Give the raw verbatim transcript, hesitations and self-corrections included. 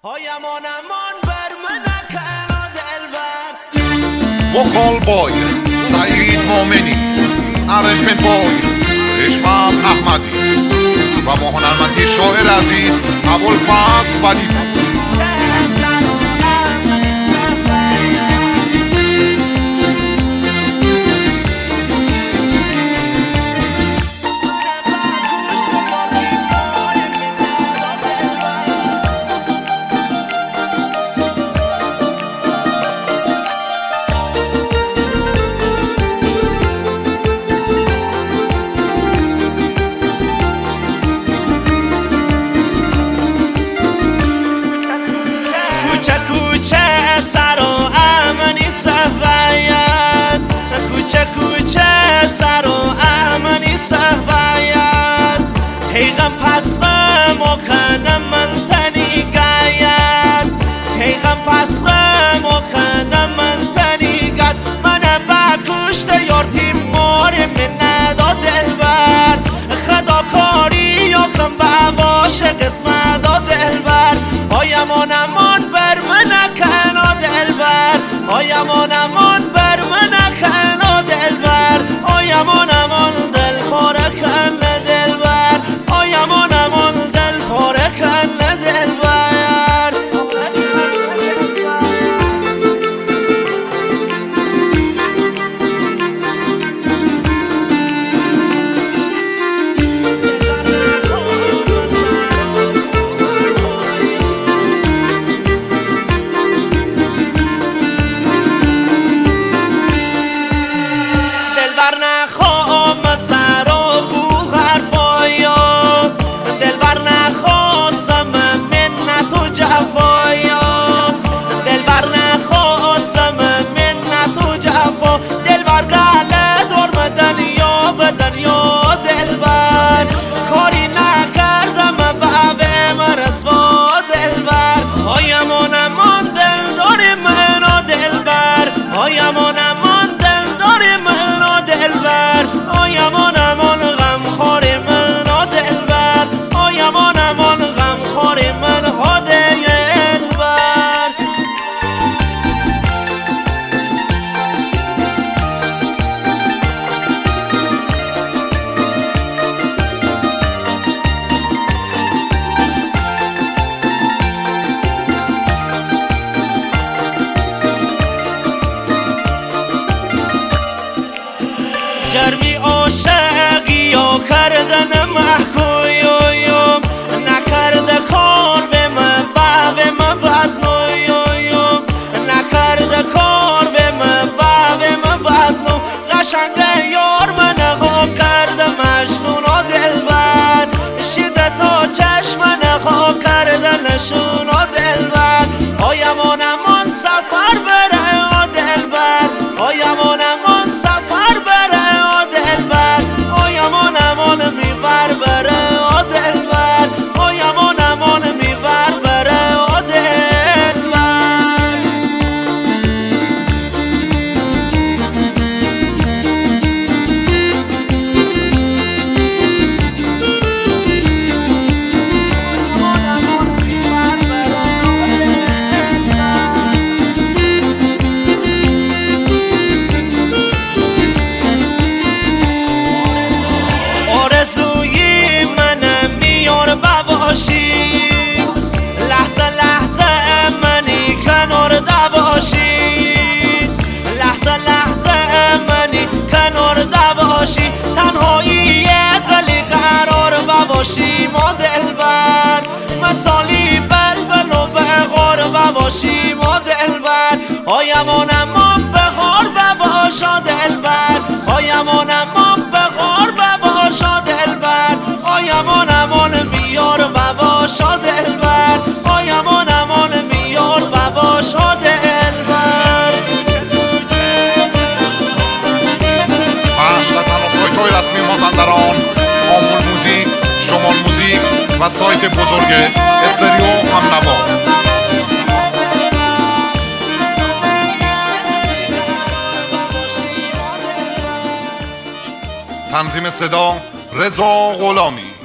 وکال بای سعید مومنی، ارنجمنت بای حشمت احمدی و با هنرمندی شاعر عزیز ابوالفضل ولی. سر و امنی صحبایت کوچه کوچه سر و امنی صحبایت هیغم پس غم و کنم من تنی گاید هیغم پس غم و کنم من تنی گد من با کشت یارتی مار من نداد دلبر خدا کاری یکم با باش قسمت داد دلبر پایم نمان بر من آیمان امان بر من کن دلبر آیمان امان دل پاره کن دلبر آیمان امان دل پاره کن دلبر جرمی عاشقی یا کردن محکویم نکرده کار به من با به من بد نویم نکرده کار به من با به من بد نو قشنگه یار من ها کرده مجنون و دلبر شیده تا چشم ها کرده نشون و دلبر آیمان امان سفر بره و دلبر آیمان امان سفر بره آیمان امان میور بره آ دلبر آیمان امان میور بره آ دلبر آرزوی منم میار بباشی لحظه لحظه منی کنار دواشی لحظه لحظه منی کنار دواشی تنهایی دلی قرار بباشی ما دلبر مثالی بلبل و بغار بباشی ما دلبر آیمان امان بغار بباشا دلبر آیمان امان بغار بباشا دلبر آیمان امان بیار بباشا دلبر آیمان امان بیار بباشا دلبر پخش و تناسایت های رسمی مازندران آمول موزیک، شمال موزیک و سایت بزرگ استریو همنوا. تنظیم صدا رضا غلامی.